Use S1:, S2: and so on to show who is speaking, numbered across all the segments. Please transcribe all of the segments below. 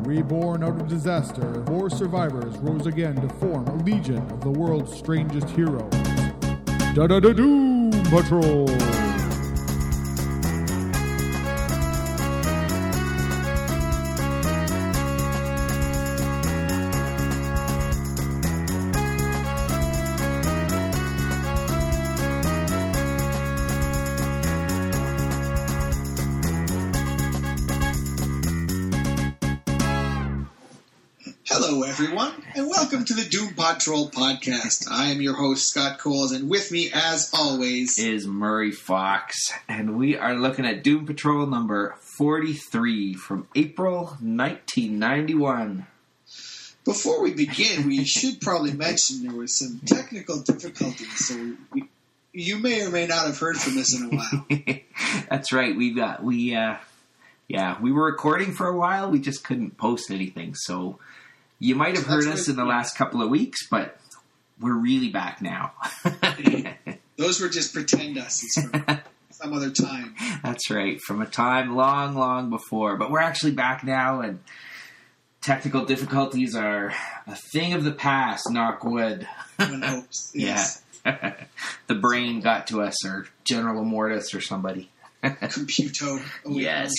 S1: Reborn out of disaster, 4 survivors rose again to form a legion of the world's strangest heroes. Da-da-da-Doom Patrol!
S2: Hello, everyone, and welcome to the Doom Patrol podcast. I am your host, Scott Coles, and with me, as always,
S3: is Murray Fox, and we are looking at Doom Patrol number 43 from April 1991.
S2: Before we begin, we should probably mention there was some technical difficulties, so you may or may not have heard from us in a while.
S3: That's right. We were recording for a while. We just couldn't post anything, so you might have heard us in the last couple of weeks, but we're really back now.
S2: Those were just pretend us's from some other time.
S3: That's right, from a time long, long before. But we're actually back now, and technical difficulties are a thing of the past, knock wood.
S2: One hopes, yes.
S3: Yeah. The brain got to us, or General Immortus or somebody.
S2: Computo.
S3: Yes.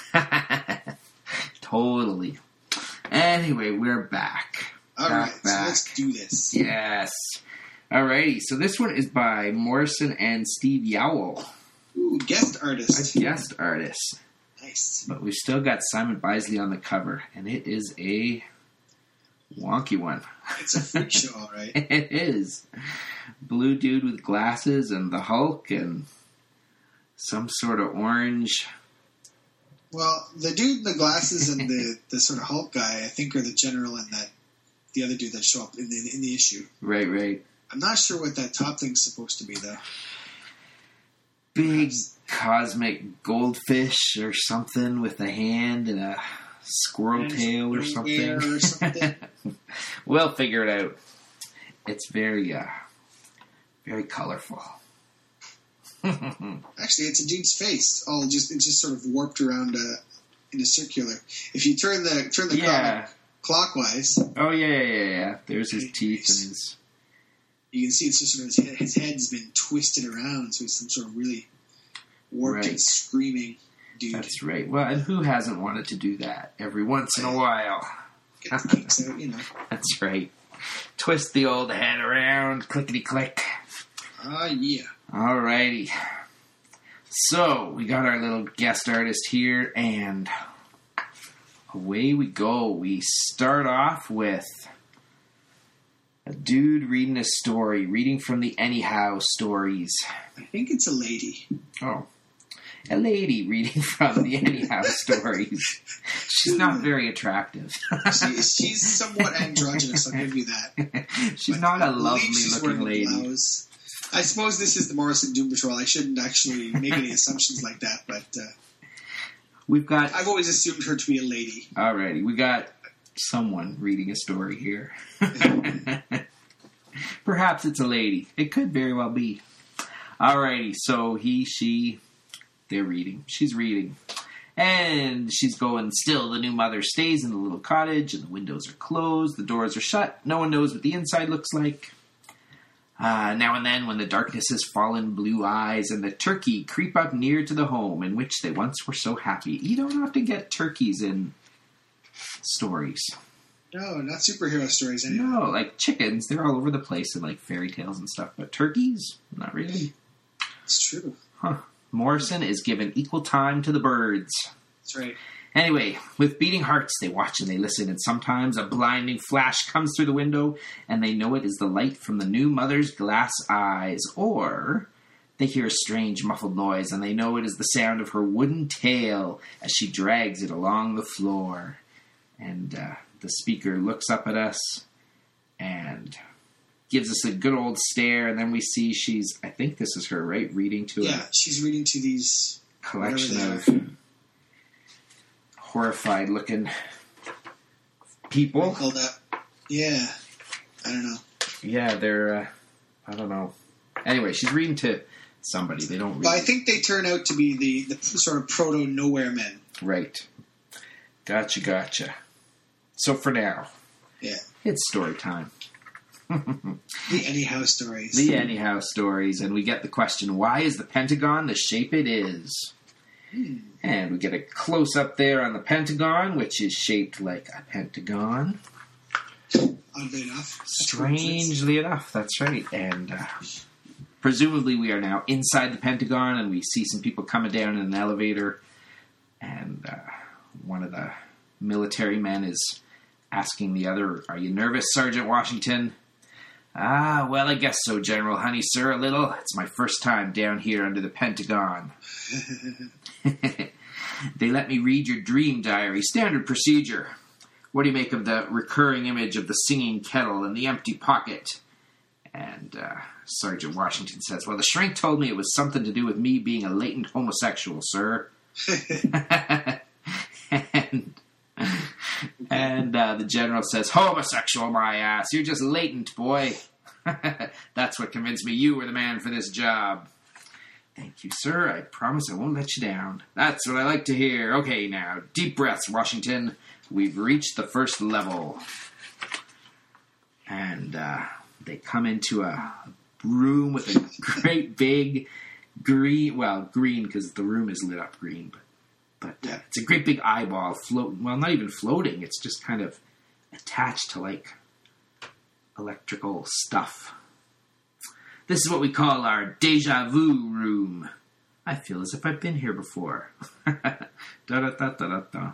S3: Totally. Anyway, we're back.
S2: All right, so let's do this.
S3: Yes. Alrighty, so this one is by Morrison and Steve Yowell.
S2: Ooh, guest artist.
S3: A guest artist.
S2: Nice.
S3: But we've still got Simon Bisley on the cover, and it is a wonky one.
S2: It's a freak show, all right.
S3: It is. Blue dude with glasses and the Hulk and some sort of orange.
S2: Well, the dude in the glasses and the sort of Hulk guy, I think, are the general and the other dude that show up in the issue.
S3: Right.
S2: I'm not sure what that top thing's supposed to be, though.
S3: Big cosmic goldfish or something with a hand and a squirrel tail or something. We'll figure it out. It's very colorful.
S2: Actually, it's a dude's face. It's just sort of warped around in a circular. If you turn the comic clockwise.
S3: Oh yeah. There's his teeth and his.
S2: You can see it's just sort of his head's been twisted around, so he's some sort of really warped and screaming dude.
S3: That's right. Well, and who hasn't wanted to do that every once in a while?
S2: Get the kinks out, you know.
S3: That's right. Twist the old head around, clickety click.
S2: Ah, yeah.
S3: Alrighty. So, we got our little guest artist here, and away we go. We start off with a dude reading a story, reading from the Anyhow stories.
S2: I think it's a lady.
S3: Oh. A lady reading from the Anyhow stories. She's not very attractive.
S2: She's somewhat androgynous, I'll give you that.
S3: She's not a lovely-looking lady.
S2: Blouse. I suppose this is the Morrison Doom Patrol. I shouldn't actually make any assumptions like that, but I've always assumed her to be a lady.
S3: Alrighty, we got someone reading a story here. Perhaps it's a lady. It could very well be. Alrighty, so he, she, they're reading. She's reading. And she's going, still, the new mother stays in the little cottage, and the windows are closed, the doors are shut, no one knows what the inside looks like. Now and then, when the darkness has fallen, blue eyes and the turkey creep up near to the home in which they once were so happy. You don't often get turkeys in stories.
S2: No, not superhero stories anyway.
S3: No, like chickens, they're all over the place in like fairy tales and stuff. But turkeys, not really.
S2: It's true.
S3: Huh. Morrison is given equal time to the birds.
S2: That's right.
S3: Anyway, with beating hearts, they watch and they listen, and sometimes a blinding flash comes through the window, and they know it is the light from the new mother's glass eyes. Or they hear a strange muffled noise, and they know it is the sound of her wooden tail as she drags it along the floor. And the speaker looks up at us and gives us a good old stare, and then we see I think this is her, right, reading to
S2: Yeah, she's reading to these
S3: collection of horrified-looking people.
S2: Hold up. Yeah. I don't know.
S3: Yeah, they're, I don't know. Anyway, she's reading to somebody. They don't read.
S2: Well, I think they turn out to be the sort of proto-nowhere men.
S3: Right. Gotcha. So for now,
S2: Yeah.
S3: it's story time.
S2: The anyhow stories.
S3: The anyhow stories. And we get the question, why is the Pentagon the shape it is? And we get a close-up there on the Pentagon, which is shaped like a pentagon.
S2: Oddly enough.
S3: Strangely enough, that's right. And presumably we are now inside the Pentagon, and we see some people coming down in an elevator. And one of the military men is asking the other, "Are you nervous, Sergeant Washington?" "Ah, well, I guess so, General Honey, sir, a little. It's my first time down here under the Pentagon." "They let me read your dream diary. Standard procedure. What do you make of the recurring image of the singing kettle and the empty pocket?" And Sergeant Washington says, "Well, the shrink told me it was something to do with me being a latent homosexual, sir." And the general says, "Homosexual, my ass. You're just latent, boy." "That's what convinced me you were the man for this job." "Thank you, sir. I promise I won't let you down." "That's what I like to hear. Okay, now, deep breaths, Washington. We've reached the first level." And they come into a room with a great big green because the room is lit up green, but it's a great big eyeball floating. Well, not even floating. It's just kind of attached to like electrical stuff. "This is what we call our deja vu room. I feel as if I've been here before." Da-da-da-da-da-da.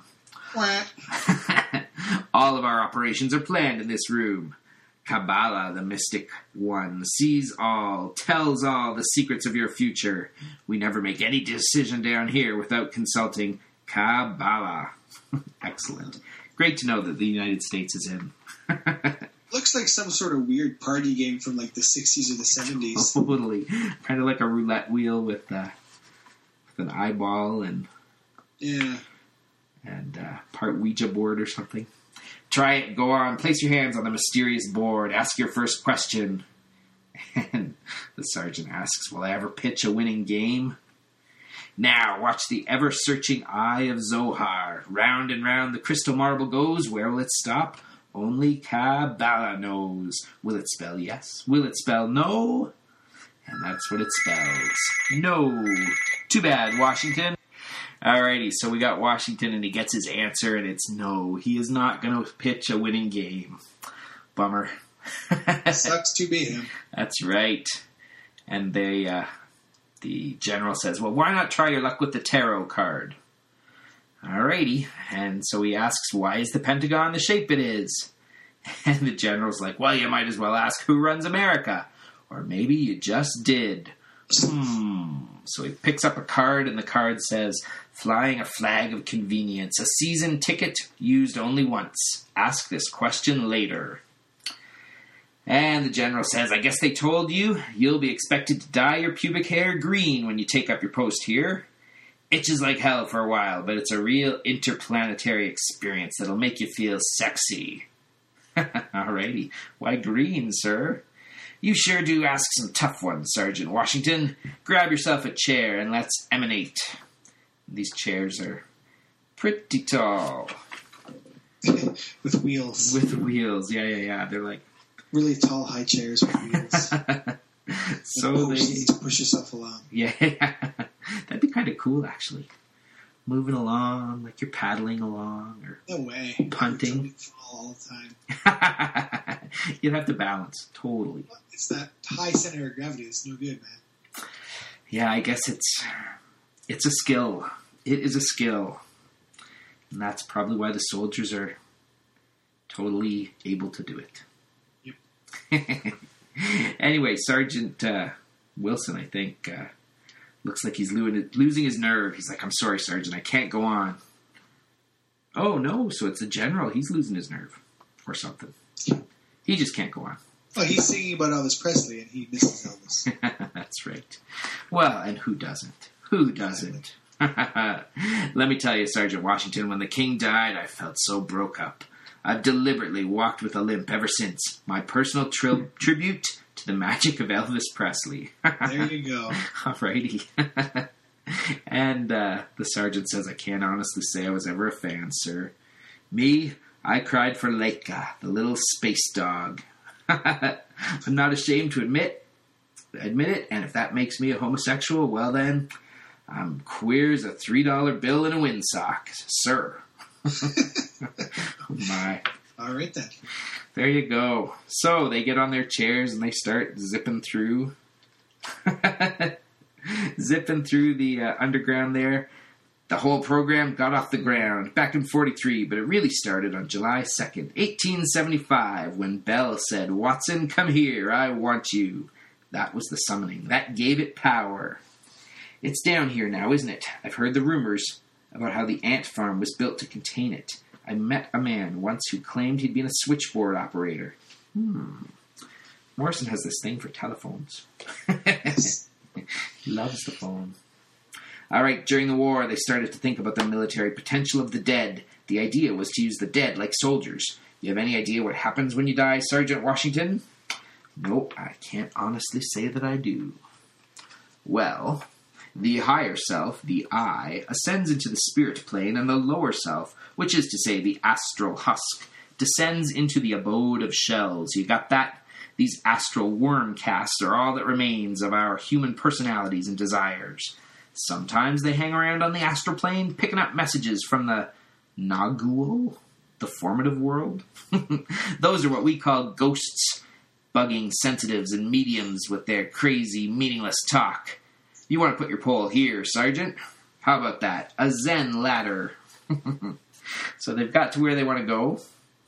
S3: "All of our operations are planned in this room. Kabbalah, the mystic one, sees all, tells all the secrets of your future. We never make any decision down here without consulting Kabbalah." Excellent. Great to know that the United States is in.
S2: Looks like some sort of weird party game from like the 60s or the 70s.
S3: Totally. Kind of like a roulette wheel with an eyeball and part Ouija board or something. "Try it. Go on. Place your hands on the mysterious board. Ask your first question." And the sergeant asks, "Will I ever pitch a winning game?" "Now, watch the ever-searching eye of Zohar. Round and round the crystal marble goes. Where will it stop? Only Kabbalah knows. Will it spell yes? Will it spell no?" And that's what it spells. No. Too bad, Washington. Alrighty, so we got Washington, and he gets his answer, and it's no. He is not going to pitch a winning game. Bummer.
S2: Sucks to be him.
S3: That's right. And the general says, "Well, why not try your luck with the tarot card?" Alrighty. And so he asks, "Why is the Pentagon the shape it is?" And the general's like, "Well, you might as well ask who runs America. Or maybe you just did." So he picks up a card, and the card says, "Flying a flag of convenience. A season ticket used only once. Ask this question later." And the general says, "I guess they told you. You'll be expected to dye your pubic hair green when you take up your post here. Itches like hell for a while, but it's a real interplanetary experience that'll make you feel sexy." Alrighty. "Why green, sir?" "You sure do ask some tough ones, Sergeant Washington. Grab yourself a chair and let's emanate." These chairs are pretty tall.
S2: With wheels.
S3: With wheels, yeah. They're like
S2: really tall high chairs with wheels.
S3: So
S2: they push yourself along.
S3: Yeah. That'd be kind of cool, actually. Moving along, like you're paddling along or
S2: no way.
S3: Punting.
S2: Fall all the time.
S3: You'd have to balance, totally.
S2: It's that high center of gravity that's no good, man.
S3: Yeah, I guess it's a skill. It is a skill. And that's probably why the soldiers are totally able to do it.
S2: Yep.
S3: Anyway, Sergeant Wilson, I think, looks like he's losing his nerve. He's like, "I'm sorry, Sergeant, I can't go on." Oh, no, so it's the general. He's losing his nerve or something. He just can't go on.
S2: Oh, he's singing about Elvis Presley, and he misses Elvis.
S3: That's right. Well, and who doesn't? Who doesn't? Let me tell you, Sergeant Washington, when the king died, I felt so broke up. I've deliberately walked with a limp ever since. My personal tribute to the magic of Elvis Presley.
S2: There you go.
S3: Alrighty. And the sergeant says, "I can't honestly say I was ever a fan, sir. Me, I cried for Leica, the little space dog. I'm not ashamed to admit it, and if that makes me a homosexual, well then, I'm queer as a $3 bill in a windsock, sir. Oh my.
S2: All right then.
S3: There you go. So they get on their chairs and they start zipping through the underground there. The whole program got off the ground back in 43, but it really started on July 2nd, 1875, when Bell said, "Watson, come here, I want you." That was the summoning. That gave it power. It's down here now, isn't it? I've heard the rumors about how the ant farm was built to contain it. I met a man once who claimed he'd been a switchboard operator. Morrison has this thing for telephones. He loves the phone. All right, during the war, they started to think about the military potential of the dead. The idea was to use the dead like soldiers. You have any idea what happens when you die, Sergeant Washington? Nope, I can't honestly say that I do. Well, the higher self, the I, ascends into the spirit plane, and the lower self, which is to say the astral husk, descends into the abode of shells. You got that? These astral worm casts are all that remains of our human personalities and desires. Sometimes they hang around on the astral plane, picking up messages from the Nagual, the formative world. Those are what we call ghosts, bugging sensitives and mediums with their crazy, meaningless talk. You want to put your pole here, Sergeant? How about that? A Zen ladder. So they've got to where they want to go.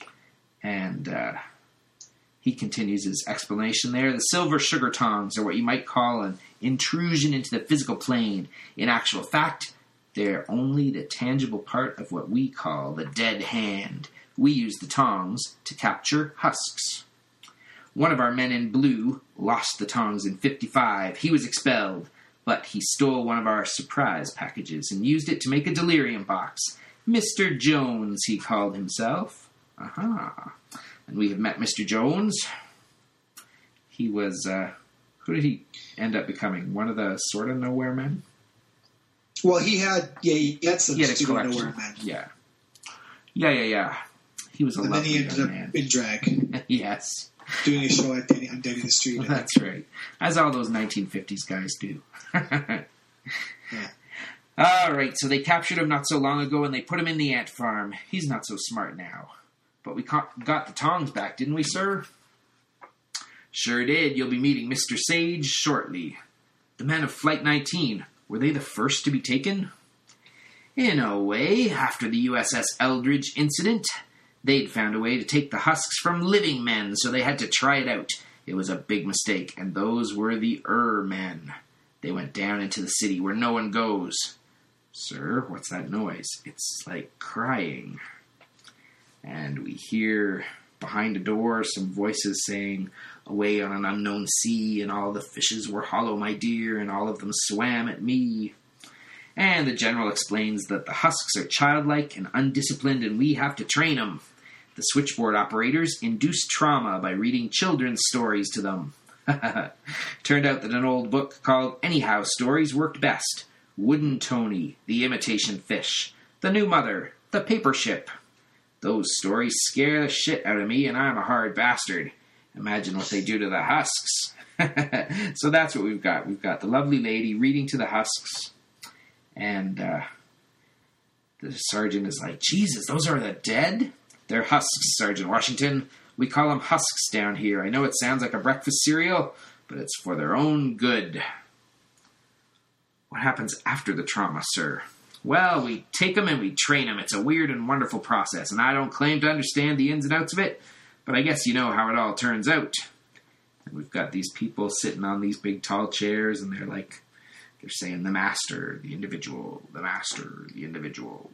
S3: And he continues his explanation there. The silver sugar tongs are what you might call an intrusion into the physical plane. In actual fact, they're only the tangible part of what we call the dead hand. We use the tongs to capture husks. One of our men in blue lost the tongs in 55. He was expelled, but he stole one of our surprise packages and used it to make a delirium box. Mr. Jones, he called himself. Aha. And we have met Mr. Jones. He was, who did he end up becoming? One of the sort of nowhere men?
S2: Well, he had some
S3: He had a
S2: stupid
S3: collection.
S2: nowhere men.
S3: Yeah. He was a
S2: And then
S3: lovely
S2: he ended
S3: young
S2: up
S3: man.
S2: in drag,
S3: Yes.
S2: doing a show on Danny the Street.
S3: That's right. As all those 1950s guys do.
S2: Yeah.
S3: All right, so they captured him not so long ago, and they put him in the ant farm. He's not so smart now. But we got the tongs back, didn't we, sir? Sure did. You'll be meeting Mr. Sage shortly. The men of Flight 19, were they the first to be taken? In a way, after the USS Eldridge incident, they'd found a way to take the husks from living men, so they had to try it out. It was a big mistake, and those were the men. They went down into the city where no one goes. Sir, what's that noise? It's like crying. And we hear behind a door some voices saying, "Away on an unknown sea, and all the fishes were hollow, my dear, and all of them swam at me." And the general explains that the husks are childlike and undisciplined, and we have to train them. The switchboard operators induce trauma by reading children's stories to them. Turned out that an old book called Anyhow Stories worked best. Wooden Tony, The Imitation Fish, The New Mother, The Paper Ship. Those stories scare the shit out of me, and I'm a hard bastard. Imagine what they do to the husks. So that's what we've got. We've got the lovely lady reading to the husks, and the sergeant is like, "Jesus, those are the dead? They're husks, Sergeant Washington. We call them husks down here. I know it sounds like a breakfast cereal, but it's for their own good." What happens after the trauma, sir? Well, we take them and we train them. It's a weird and wonderful process, and I don't claim to understand the ins and outs of it, but I guess you know how it all turns out. And we've got these people sitting on these big tall chairs, and they're saying the master, the individual, the master, the individual.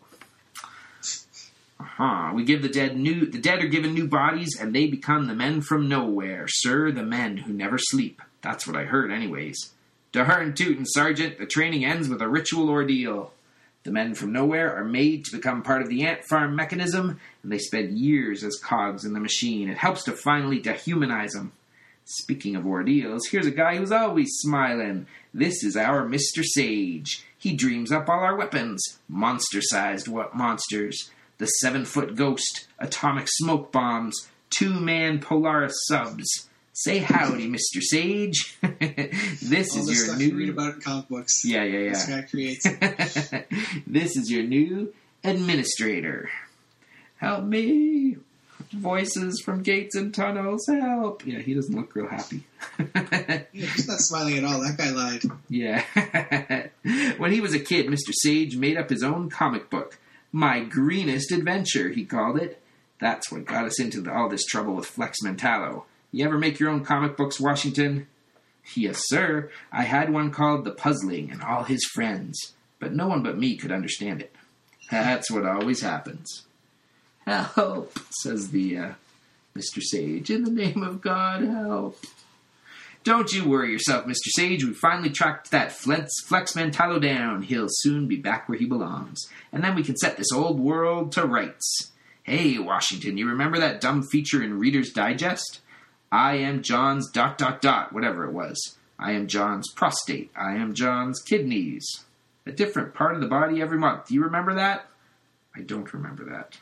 S3: We give the dead are given new bodies, and they become the men from nowhere. Sir, the men who never sleep. That's what I heard anyways. Darn tootin', Sergeant, the training ends with a ritual ordeal. The men from nowhere are made to become part of the ant farm mechanism, and they spend years as cogs in the machine. It helps to finally dehumanize them. Speaking of ordeals, here's a guy who's always smiling. This is our Mr. Sage. He dreams up all our weapons. Monster-sized monsters. the 7-foot ghost, atomic smoke bombs, 2-man Polaris subs. Say howdy, Mr. Sage. This
S2: All
S3: is
S2: this
S3: your
S2: stuff
S3: new...
S2: you read about in comic books.
S3: Yeah.
S2: This guy creates it.
S3: This is your new administrator. Help me. Voices from gates and tunnels, help. Yeah, he doesn't look real happy.
S2: Yeah, he's not smiling at all. That guy lied.
S3: Yeah. When he was a kid, Mr. Sage made up his own comic book. My Greenest Adventure, he called it. That's what got us into all this trouble with Flex Mentallo. You ever make your own comic books, Washington? Yes, sir. I had one called The Puzzling and All His Friends, but no one but me could understand it. That's what always happens. Help, says the Mr. Sage. In the name of God, help. Don't you worry yourself, Mr. Sage. We finally tracked that Flex Mentallo down. He'll soon be back where he belongs. And then we can set this old world to rights. Hey, Washington, you remember that dumb feature in Reader's Digest? I am John's ... whatever it was. I am John's prostate. I am John's kidneys. A different part of the body every month. Do you remember that? I don't remember that.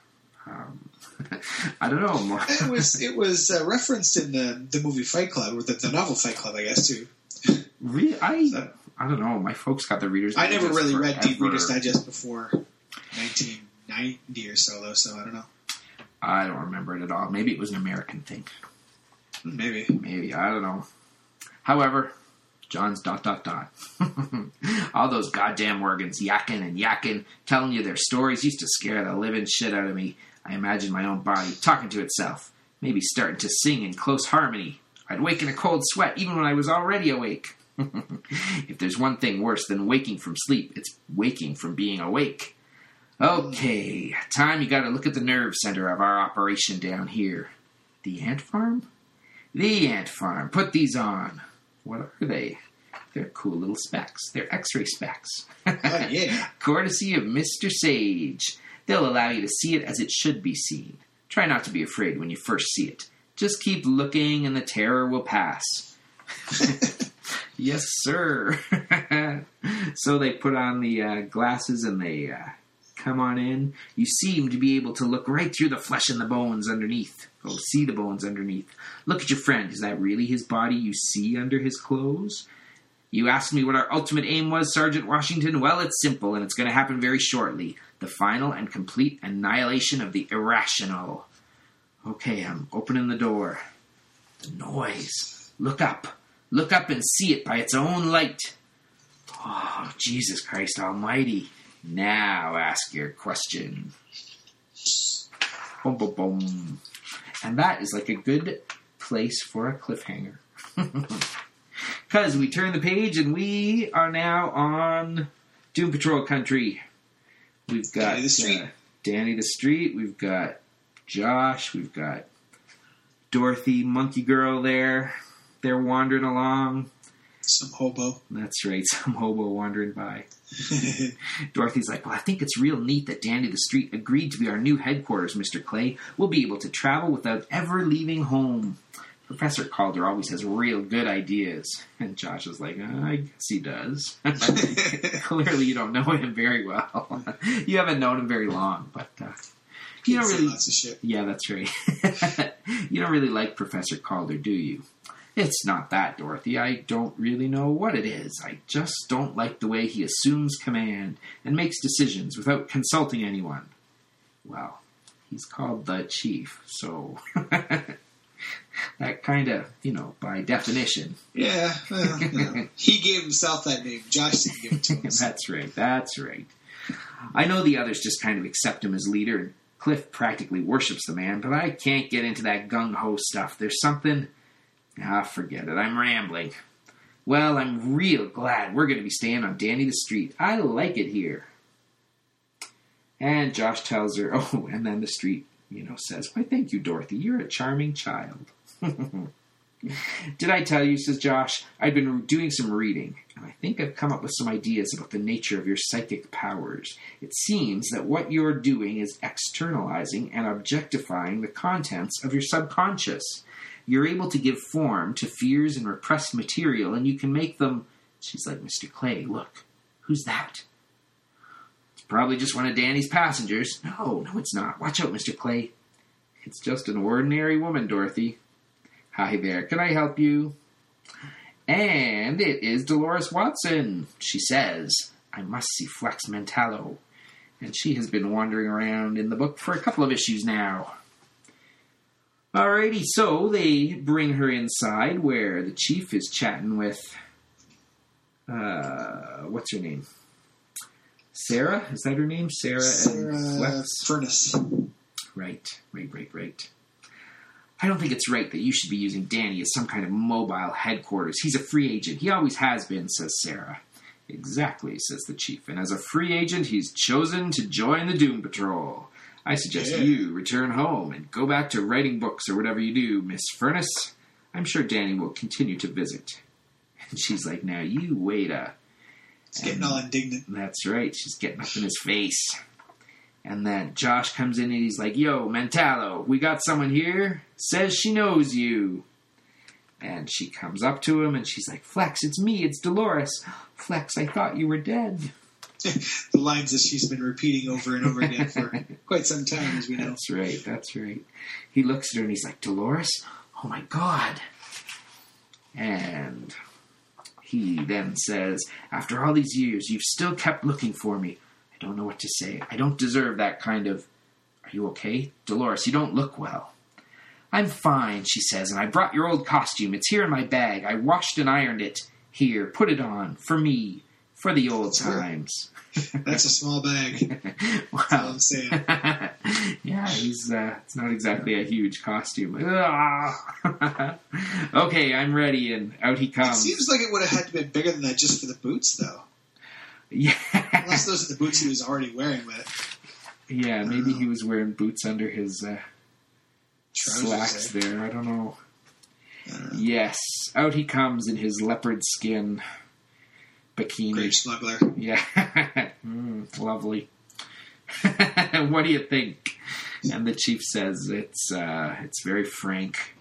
S3: I don't know.
S2: It was referenced in the movie Fight Club, or the novel Fight Club, I guess, too.
S3: Really? I don't know. My folks got the Reader's Digest.
S2: I never really read
S3: forever.
S2: Deep Reader's Digest before 1990 or so, though, so I don't know.
S3: I don't remember it at all. Maybe it was an American thing.
S2: Maybe.
S3: I don't know. However, John's ... All those goddamn organs yakking, telling you their stories used to scare the living shit out of me. I imagined my own body talking to itself, maybe starting to sing in close harmony. I'd wake in a cold sweat even when I was already awake. If there's one thing worse than waking from sleep, it's waking from being awake. Okay, time you gotta look at the nerve center of our operation down here. The ant farm? The ant farm. Put these on. What are they? They're cool little specs. They're X-ray specs.
S2: Oh, yeah.
S3: Courtesy of Mr. Sage. They'll allow you to see it as it should be seen. Try not to be afraid when you first see it. Just keep looking and the terror will pass. Yes, sir. So they put on the glasses and they come on in. You seem to be able to look right through the flesh and the bones underneath. Oh, see the bones underneath. Look at your friend. Is that really his body you see under his clothes? You asked me what our ultimate aim was, Sergeant Washington. Well, it's simple, and it's going to happen very shortly. The final and complete annihilation of the irrational. Okay, I'm opening the door. The noise. Look up. Look up and see it by its own light. Oh, Jesus Christ Almighty. Now ask your question. Boom, boom, boom. And that is like a good place for a cliffhanger. Because we turn the page and we are now on Doom Patrol country. We've got
S2: Danny the Street.
S3: Danny the Street. We've got Josh. We've got Dorothy, Monkey Girl there. They're wandering along.
S2: Some hobo.
S3: That's right, some hobo wandering by. Dorothy's like, well, I think it's real neat that Danny the Street agreed to be our new headquarters, Mr. Clay. We'll be able to travel without ever leaving home. Professor Calder always has real good ideas. And Josh is like, I guess he does. Clearly you don't know him very well. You haven't known him very long, but you don't really...
S2: Lots of shit.
S3: Yeah, that's right. You don't really like Professor Calder, do you? It's not that, Dorothy. I don't really know what it is. I just don't like the way he assumes command and makes decisions without consulting anyone. Well, he's called the Chief, so that kind of, by definition.
S2: Yeah, well, he gave himself that name. Josh didn't give it to him.
S3: That's right. I know the others just kind of accept him as leader, and Cliff practically worships the man, but I can't get into that gung-ho stuff. There's something... forget it. I'm rambling. Well, I'm real glad we're going to be staying on Danny the Street. I like it here. And Josh tells her, and then the Street, says, why, thank you, Dorothy. You're a charming child. Did I tell you, says Josh, I've been doing some reading, and I think I've come up with some ideas about the nature of your psychic powers. It seems that what you're doing is externalizing and objectifying the contents of your subconscious. You're able to give form to fears and repressed material, and you can make them... She's like, Mr. Clay, look. Who's that? It's Probably just one of Danny's passengers. No, it's not. Watch out, Mr. Clay. It's just an ordinary woman, Dorothy. Hi there, can I help you? And it is Dolores Watson. She says, I must see Flex Mentallo. And she has been wandering around in the book for a couple of issues now. Alrighty, so they bring her inside where the chief is chatting with, what's her name? Sarah? Is that her name? Sarah and Flex?
S2: Furnace.
S3: Right. I don't think it's right that you should be using Danny as some kind of mobile headquarters. He's a free agent. He always has been, says Sarah. Exactly, says the chief. And as a free agent, he's chosen to join the Doom Patrol. I suggest you return home and go back to writing books or whatever you do, Miss Furnace. I'm sure Danny will continue to visit. And she's like, now you wait a...
S2: She's getting all indignant.
S3: That's right. She's getting up in his face. And then Josh comes in and he's like, yo, Mentallo, we got someone here. Says she knows you. And she comes up to him and she's like, Flex, it's me. It's Dolores. Flex, I thought you were dead.
S2: The lines that she's been repeating over and over again for quite some time, as we know.
S3: That's right. He looks at her and he's like, Dolores? Oh, my God. And he then says, after all these years, you've still kept looking for me. I don't know what to say. I don't deserve that kind of... Are you okay? Dolores, you don't look well. I'm fine, she says, and I brought your old costume. It's here in my bag. I washed and ironed it. Here, put it on. For me. For the old times.
S2: That's a small bag.
S3: Wow.
S2: That's all I'm saying.
S3: Yeah, he's it's not exactly a huge costume. Okay, I'm ready, and out he comes.
S2: It seems like it would have had to be bigger than that just for the boots, though.
S3: Yeah.
S2: Unless those are the boots he was already wearing with it.
S3: Yeah, maybe he was wearing boots under his slacks there. I don't know. Yes, out he comes in his leopard skin bikini.
S2: Great smuggler.
S3: Yeah. Lovely. What do you think? And the chief says it's very frank.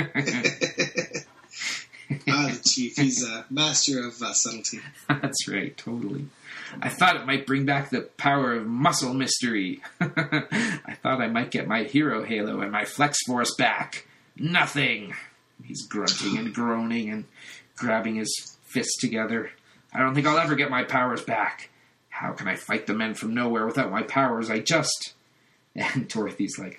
S2: The chief. He's a master of subtlety.
S3: That's right, totally. I thought it might bring back the power of muscle mystery. I thought I might get my hero halo and my Flex Force back. Nothing. He's grunting and groaning and grabbing his fists together. I don't think I'll ever get my powers back. How can I fight the men from nowhere without my powers? And Dorothy's like,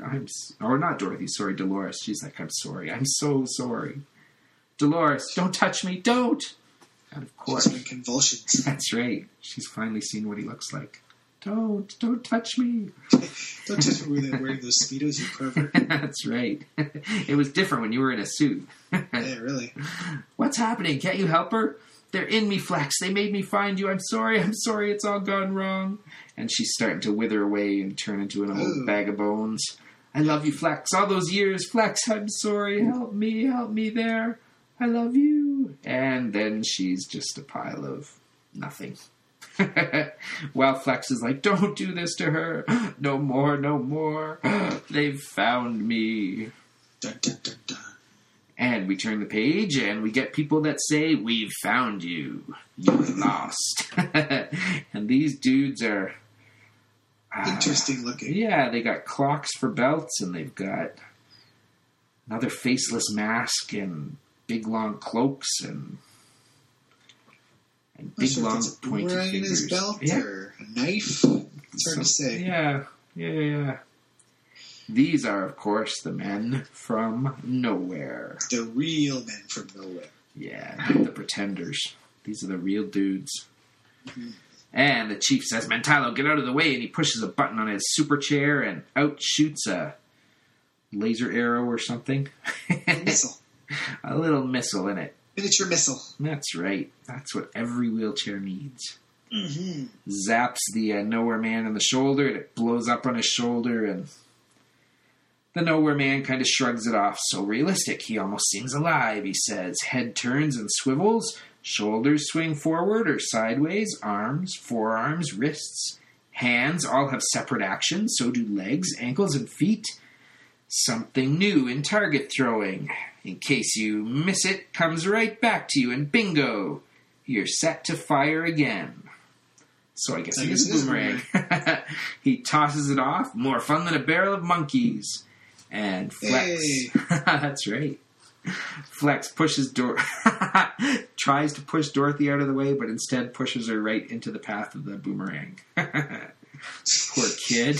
S3: Dolores. She's like, I'm sorry. I'm so sorry. Dolores, don't touch me. Don't. And of course.
S2: She's in convulsions.
S3: That's right. She's finally seen what he looks like. Don't touch me.
S2: Don't touch me when they're wearing those Speedos, you pervert.
S3: That's right. It was different when you were in a suit.
S2: Yeah, really.
S3: What's happening? Can't you help her? They're in me, Flex. They made me find you. I'm sorry. It's all gone wrong. And she's starting to wither away and turn into an old bag of bones. I love you, Flex. All those years, Flex, I'm sorry. Help me there. I love you. And then she's just a pile of nothing. While Flex is like, don't do this to her. No more. They've found me.
S2: Dun, dun, dun, dun.
S3: And we turn the page, and we get people that say, we've found you. You're lost. And these dudes are...
S2: interesting looking.
S3: Yeah, they got clocks for belts, and they've got another faceless mask, and big long cloaks, and big long pointy fingers.
S2: In his belt, or a knife? It's hard to say.
S3: Yeah. These are, of course, the men from nowhere.
S2: The real men from nowhere.
S3: Yeah, not the pretenders. These are the real dudes. Mm-hmm. And the chief says, Mentallo, get out of the way, and he pushes a button on his super chair, and out shoots a laser arrow or something.
S2: A missile.
S3: A little missile in it.
S2: Miniature missile.
S3: That's right. That's what every wheelchair needs.
S2: Mm-hmm.
S3: Zaps the nowhere man in the shoulder, and it blows up on his shoulder, and the nowhere man kind of shrugs it off. So realistic. He almost seems alive, he says. Head turns and swivels. Shoulders swing forward or sideways. Arms, forearms, wrists, hands all have separate actions. So do legs, ankles, and feet. Something new in target throwing. In case you miss it, comes right back to you, and bingo! You're set to fire again. So I guess it is a boomerang. He tosses it off. More fun than a barrel of monkeys. And Flex...
S2: Hey.
S3: That's right. Flex pushes tries to push Dorothy out of the way, but instead pushes her right into the path of the boomerang. Poor kid.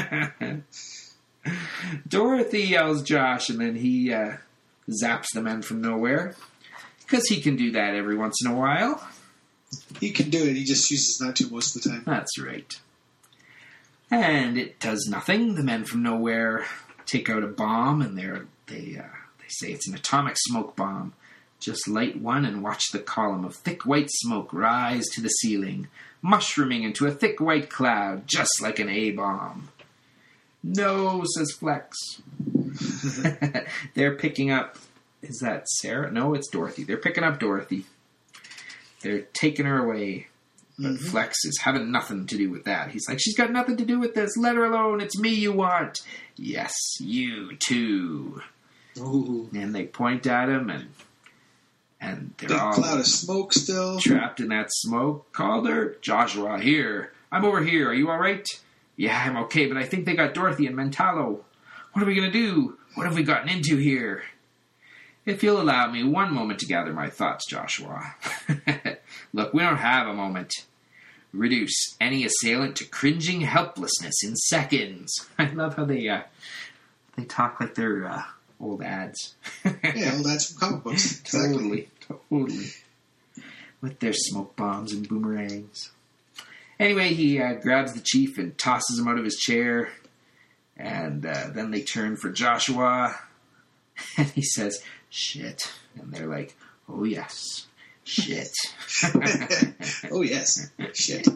S3: Dorothy yells Josh, and then he zaps the men from nowhere. Because he can do that every once in a while.
S2: He can do it, he just chooses not to most of the time.
S3: That's right. And it does nothing. The men from nowhere take out a bomb, and they say it's an atomic smoke bomb. Just light one and watch the column of thick white smoke rise to the ceiling, mushrooming into a thick white cloud, just like an A-bomb. No, says Flex. They're picking up... Is that Sarah? No, it's Dorothy. They're picking up Dorothy. They're taking her away. But Flex is having nothing to do with that. He's like, she's got nothing to do with this. Let her alone. It's me you want. Yes, you too.
S2: Ooh.
S3: And they point at him, and they're
S2: Big
S3: all
S2: cloud of smoke still.
S3: trapped in that smoke. Calder, Joshua, here. I'm over here. Are you all right? Yeah, I'm okay, but I think they got Dorothy and Mentalo. What are we going to do? What have we gotten into here? If you'll allow me one moment to gather my thoughts, Joshua. Look, we don't have a moment. Reduce any assailant to cringing helplessness in seconds. I love how they talk like they're old ads.
S2: Yeah, old ads from comic books. Exactly.
S3: Totally. With their smoke bombs and boomerangs. Anyway, he grabs the chief and tosses him out of his chair. And then they turn for Joshua. And he says, shit. And they're like, oh yes, shit.
S2: Oh yes, shit.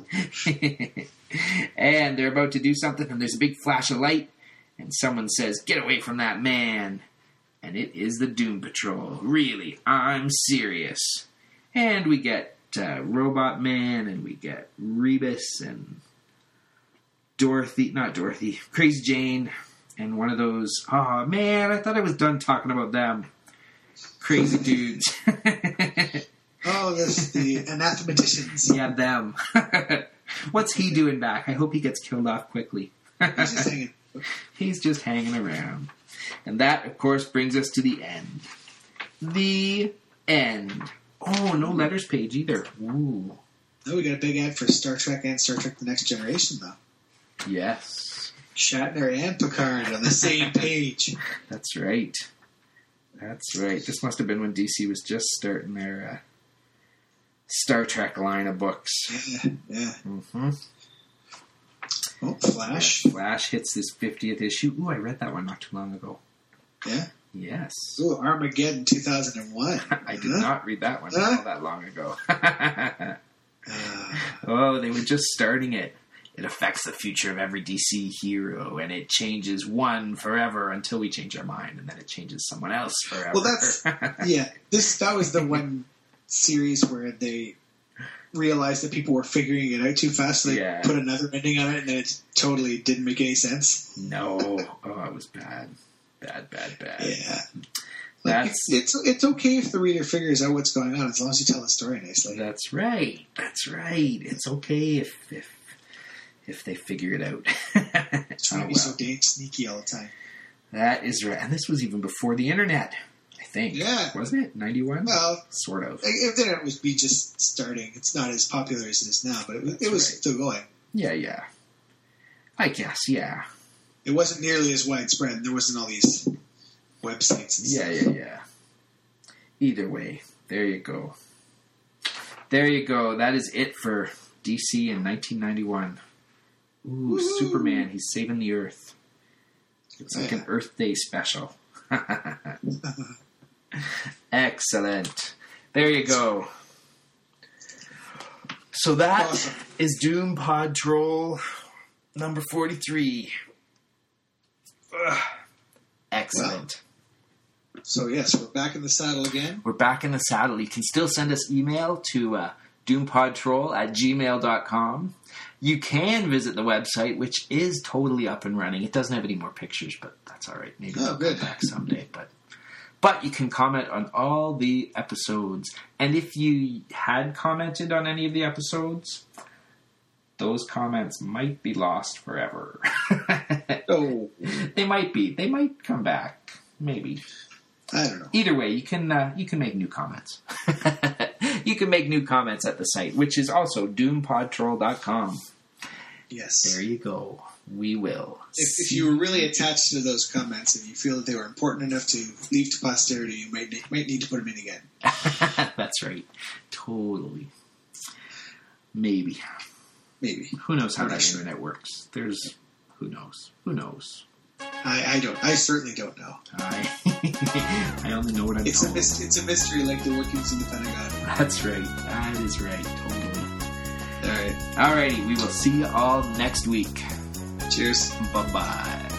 S3: And they're about to do something, and there's a big flash of light. And someone says, get away from that man. And it is the Doom Patrol. Really, I'm serious. And we get Robot Man, and we get Rebus, and Crazy Jane, and one of those, oh man, I thought I was done talking about them. Crazy dudes.
S2: Oh, there's the anathematicians.
S3: Yeah, them. What's he doing back? I hope he gets killed off quickly.
S2: He's just hanging.
S3: He's just hanging around. And that, of course, brings us to the end. The end. Oh, no letters page either. Ooh.
S2: Oh, we got a big ad for Star Trek and Star Trek The Next Generation, though.
S3: Yes.
S2: Shatner and Picard on the same page.
S3: That's right. That's right. This must have been when DC was just starting their Star Trek line of books.
S2: Yeah.
S3: Mm-hmm.
S2: Oh, Flash.
S3: Flash hits this 50th issue. Ooh, I read that one not too long ago.
S2: Yeah?
S3: Yes.
S2: Ooh, Armageddon 2001.
S3: I did not read that one all that long ago. Oh, they were just starting it. It affects the future of every DC hero, and it changes one forever until we change our mind, and then it changes someone else forever.
S2: Well, that's... Yeah, that was the one series where they realized that people were figuring it out too fast, so they put another ending on it, and then it totally didn't make any sense.
S3: No. Oh, it was bad. Bad.
S2: Yeah. Like, it's okay if the reader figures out what's going on, as long as you tell the story nicely.
S3: That's right. It's okay if they figure it out.
S2: Trying to be so dang sneaky all the time.
S3: That is right. And this was even before the internet, I think.
S2: Yeah.
S3: Wasn't it? 91?
S2: Well,
S3: sort of.
S2: If the internet was just starting, it's not as popular as it is now, but it was still going.
S3: Yeah. I guess, yeah.
S2: It wasn't nearly as widespread. There wasn't all these websites and stuff.
S3: Yeah. Either way, there you go. That is it for DC in 1991. Ooh, woo-hoo. Superman, he's saving the Earth. It's like an Earth Day special. Excellent. There you go. So that is Doom Pod Troll number 43. Ugh. Excellent.
S2: Well, so yes, we're back in the saddle again.
S3: We're back in the saddle. You can still send us email to doompodtroll@gmail.com. You can visit the website, which is totally up and running. It doesn't have any more pictures, but that's all right. Maybe they'll come back someday. But you can comment on all the episodes. And if you had commented on any of the episodes, those comments might be lost forever.
S2: Oh.
S3: They might be. They might come back. Maybe.
S2: I don't know.
S3: Either way, you can make new comments. You can make new comments at the site, which is also doompodtroll.com.
S2: Yes.
S3: There you go. We will.
S2: If you were really attached to those comments and you feel that they were important enough to leave to posterity, you might need to put them in again.
S3: That's right. Totally. Maybe. Who knows how that internet works? Who knows?
S2: I don't. I certainly don't know.
S3: I only know what I'm told.
S2: It's a mystery like the workings of the Pentagon.
S3: That's right. That is right. Totally.
S2: All right.
S3: Alrighty. We will see you all next week.
S2: Cheers.
S3: Bye-bye.